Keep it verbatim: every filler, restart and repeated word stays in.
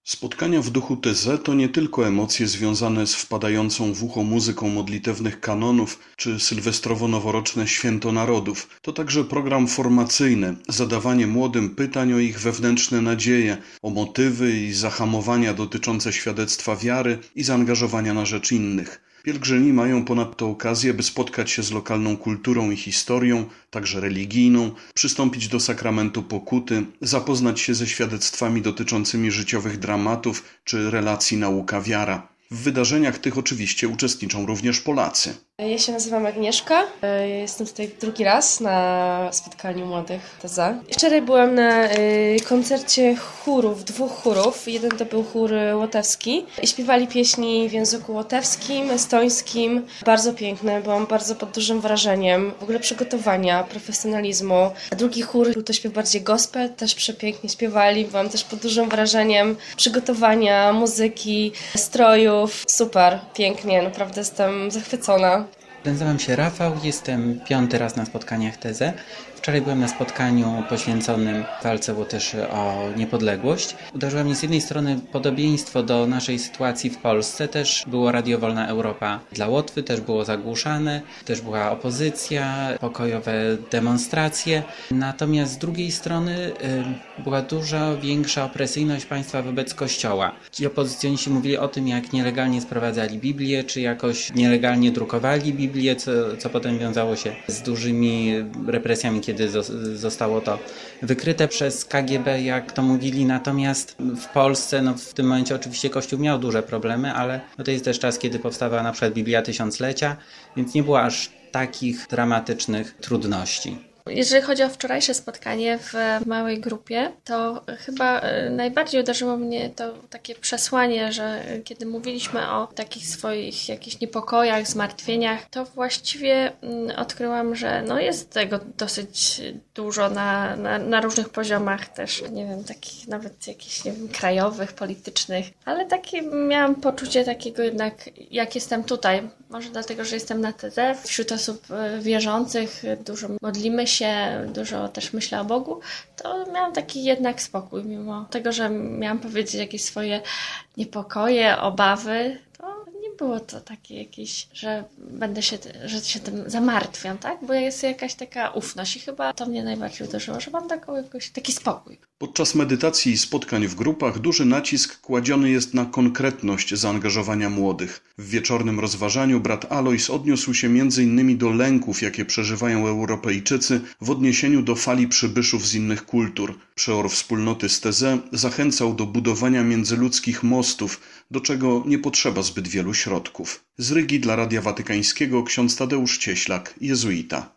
Spotkania w duchu Teze to nie tylko emocje związane z wpadającą w ucho muzyką modlitewnych kanonów czy sylwestrowo-noworoczne święto narodów. To także program formacyjny, zadawanie młodym pytań o ich wewnętrzne nadzieje, o motywy i zahamowania dotyczące świadectwa wiary i zaangażowania na rzecz innych. Pielgrzymi mają ponadto okazję, by spotkać się z lokalną kulturą i historią, także religijną, przystąpić do sakramentu pokuty, zapoznać się ze świadectwami dotyczącymi życiowych dramatów czy relacji nauka-wiara. W wydarzeniach tych oczywiście uczestniczą również Polacy. Ja się nazywam Agnieszka. Jestem tutaj drugi raz na spotkaniu młodych Teza. Wczoraj byłam na koncercie chórów, dwóch chórów. Jeden to był chór łotewski i śpiewali pieśni w języku łotewskim, estońskim. Bardzo piękne, byłam bardzo pod dużym wrażeniem w ogóle przygotowania, profesjonalizmu. A drugi chór był to śpiew bardziej gospel, też przepięknie śpiewali. Byłam też pod dużym wrażeniem przygotowania, muzyki, strojów. Super, pięknie, naprawdę jestem zachwycona. Nazywam się Rafał, jestem piąty raz na spotkaniach Teze. Wczoraj byłem na spotkaniu poświęconym walce Łotyszy o niepodległość. Uderzyło mnie z jednej strony podobieństwo do naszej sytuacji w Polsce. Też było Radio Wolna Europa dla Łotwy, też było zagłuszane, też była opozycja, pokojowe demonstracje. Natomiast z drugiej strony y, była dużo większa opresyjność państwa wobec Kościoła. Ci opozycjoniści mówili o tym, jak nielegalnie sprowadzali Biblię, czy jakoś nielegalnie drukowali Biblię, co, co potem wiązało się z dużymi represjami, kiedy zostało to wykryte przez K G B, jak to mówili. Natomiast w Polsce, no w tym momencie oczywiście Kościół miał duże problemy, ale no to jest też czas, kiedy powstawała na przykład Biblia Tysiąclecia, więc nie było aż takich dramatycznych trudności. Jeżeli chodzi o wczorajsze spotkanie w małej grupie, to chyba najbardziej uderzyło mnie to takie przesłanie, że kiedy mówiliśmy o takich swoich jakichś niepokojach, zmartwieniach, to właściwie odkryłam, że no jest tego dosyć dużo na, na, na różnych poziomach też, nie wiem, takich nawet jakichś, nie wiem, krajowych, politycznych, ale takie miałam poczucie takiego jednak, jak jestem tutaj, może dlatego, że jestem na Teze, wśród osób wierzących, dużo modlimy się, dużo też myślę o Bogu, to miałam taki jednak spokój, mimo tego, że miałam powiedzieć jakieś swoje niepokoje, obawy, to nie było to takie jakieś, że będę się, że się tym zamartwiam, tak? Bo jest jakaś taka ufność i chyba to mnie najbardziej uderzyło, że mam taką jakoś, taki spokój. Podczas medytacji i spotkań w grupach duży nacisk kładziony jest na konkretność zaangażowania młodych. W wieczornym rozważaniu brat Alojz odniósł się między innymi do lęków, jakie przeżywają Europejczycy w odniesieniu do fali przybyszów z innych kultur. Przeor wspólnoty z Teze zachęcał do budowania międzyludzkich mostów, do czego nie potrzeba zbyt wielu środków. Z Rygi dla Radia Watykańskiego ksiądz Tadeusz Cieślak, jezuita.